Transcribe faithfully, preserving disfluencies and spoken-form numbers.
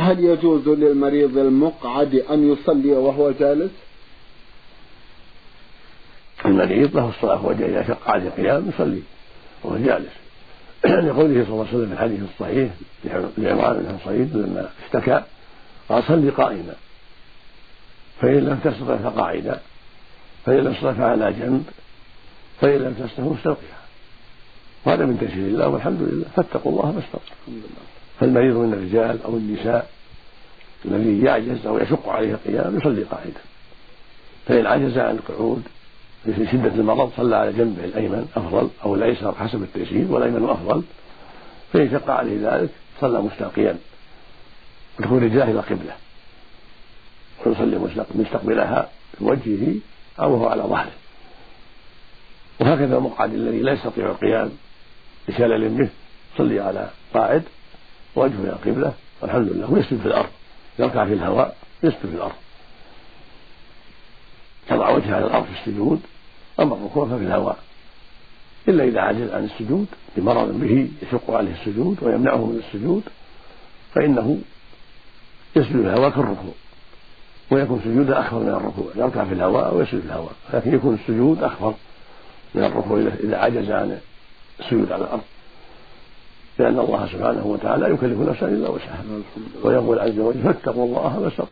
وهل يجوز للمريض المقعد أن يصلي وهو جالس؟ المريض له الصلاة وهو إذا شق عليه القيام يصلي وهو جالس لقوله صلى الله عليه وسلم في الحديث الصحيح لعمران بن حصين لما اشتكى قال صلي قائما فإن لم تستطع فقاعدا فإن لم تستطع فعلى جنب فإن لم تستطع مستلقيا. وهذا من تيسير الله والحمد لله، فاتقوا الله ما استطعتم. فالمريض من الرجال أو النساء الذي يعجز أو يشق عليه القيام يصلي قاعدا، فإن عجز عن القعود في شدة المرض صلى على جنبه الأيمن أفضل أو الأيسر حسب التيسير، والأيمن أفضل. فإن شق عليه ذلك صلى مستلقيا وتكون رجلاه إلى القبلة ويصلي مستقبلها بوجهه أو هو على ظهره. وهكذا المقعد الذي لا يستطيع القيام لشلل به صلي على قاعد وجهه إلى القبلة والحمد لله، ويسجد في الأرض، يركع في الهواء يسجد في الأرض، تضع وجهه على الأرض في السجود، أما الركوع ففي الهواء، إلا إذا عجز عن السجود بمرض به يشق عليه السجود ويمنعه من السجود فإنه يسجد في الهواء كالركوع، ويكون سجوده أكبر من الركوع، يركع في الهواء ويسجد في الهواء، لكن يكون السجود أكبر من الركوع إذا عجز عن السجود على الأرض، لأن الله سبحانه وتعالى لا يكلف نفسا إلا وسعها، ويقول عز وجل فاتقوا الله ما استطعتم.